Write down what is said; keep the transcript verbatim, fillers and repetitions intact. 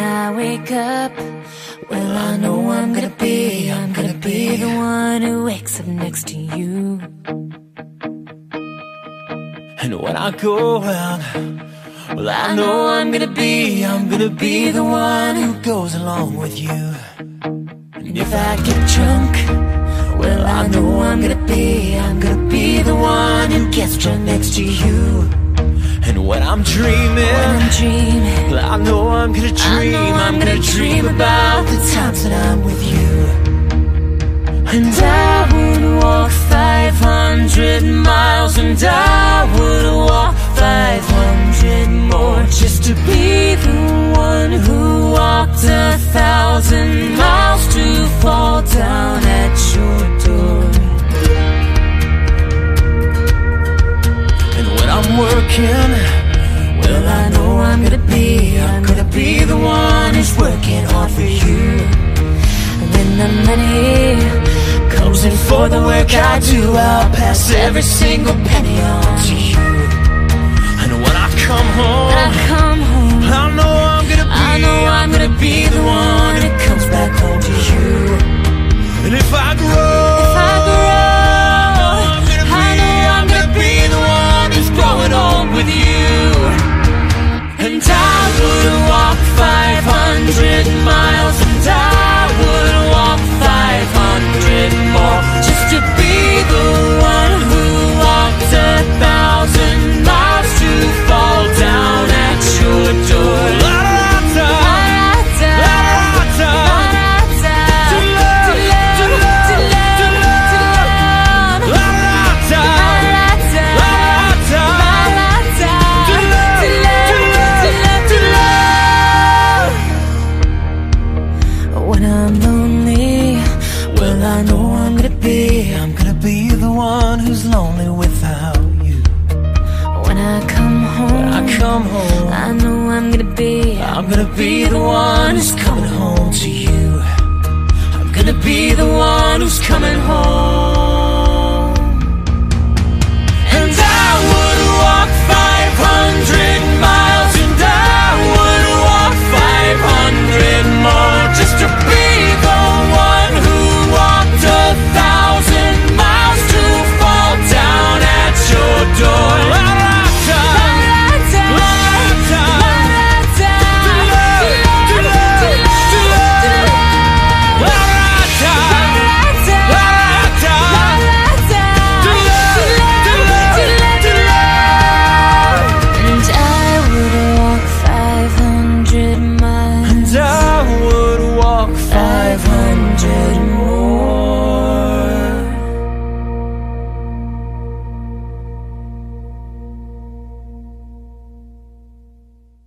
I wake up, well, I know I'm gonna be, I'm gonna be the one who wakes up next to you. And when I go out, well, I know I'm gonna be, I'm gonna be the one who goes along with you. And if I get drunk, well, I know I'm gonna be, I'm gonna be the one who gets drunk next to you. And when I'm dreaming, when I'm dreaming, well, I know I'm gonna dream, I'm, I'm gonna dream about the times that I'm with you. And I would walk five hundred miles, and I would walk five hundred more, just to be the one who walked a thousand miles to fall down at your door. And when I'm working, well, I know I'm gonna be, I'm gonna be the one who's working hard for you. And when the money comes in for the work I do, I'll pass every single penny on to you. And when I come home, when I come home, I know I'm gonna be, I know I'm gonna be the one who comes back home to you. And if I grow, if I grow, I'm gonna be, I know I'm gonna be the one who's growing old with you. And I would walk five hundred miles, and I would walk five hundred more, just to be the one who walked a thousand miles to fall down at your door. La da da, la da da, to love, to love, to love, to love, la da da, la da da, to love, to love, to love. When I'm lonely, well, I know I'm gonna be, I'm gonna be the one who's lonely without you. when I come home, When I come home, I know I'm gonna be, I'm gonna be the one who's coming home to you. I'm gonna be the one who's coming home.